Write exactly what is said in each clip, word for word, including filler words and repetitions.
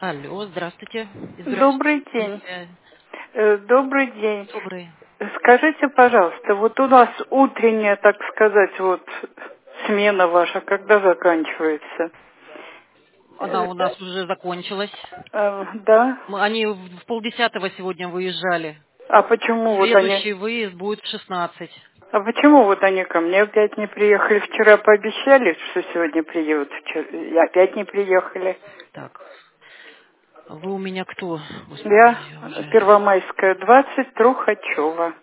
Алло, здравствуйте. Добрый Избирательная день. комиссия. Э, Добрый день. Добрый. Скажите, пожалуйста, вот у нас утренняя, так сказать, вот смена ваша, когда заканчивается? Она Э, у нас уже закончилась. э, Да? Мы- Они в в полдесятого сегодня выезжали. А почему вот они... Следующий выезд будет в шестнадцать. А почему вот они ко мне опять не приехали? Вчера пообещали, что сегодня приедут, вчера- и опять не приехали. Так, вы у меня кто? Господи, Я я уже... Первомайская, двадцать, Трухачева.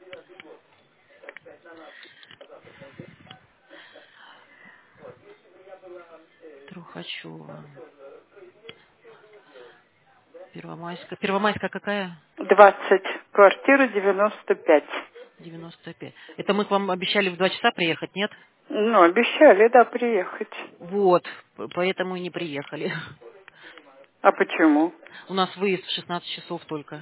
Трухачева. Первомайская. Первомайская какая? двадцать, квартира девяносто пять. девяносто пять. Это мы к вам обещали в два часа приехать, нет? Ну, обещали, да, приехать. Вот, п- поэтому и не приехали. А почему? У нас выезд в шестнадцать часов только.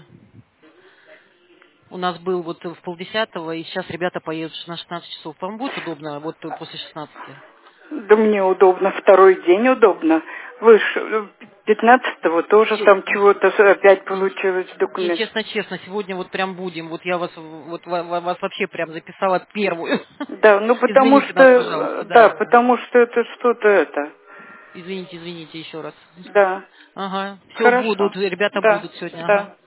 У нас был вот в полдесятого, и сейчас ребята поедут на шестнадцать часов. Вам будет удобно вот после шестнадцати? Да мне удобно, второй день удобно. Вы ж пятнадцатого тоже Че- там чего-то с- опять Не, получилось не, документ. честно-честно, сегодня вот прям будем. Вот я вас, вот ва- ва- вас вообще прям записала первую. Да, ну потому Извините что, нас, э, пожалуйста, да, да. потому что это что-то это. Извините, извините еще раз. Да, Ага, все хорошо. будут, ребята Да, будут сегодня, ага. да.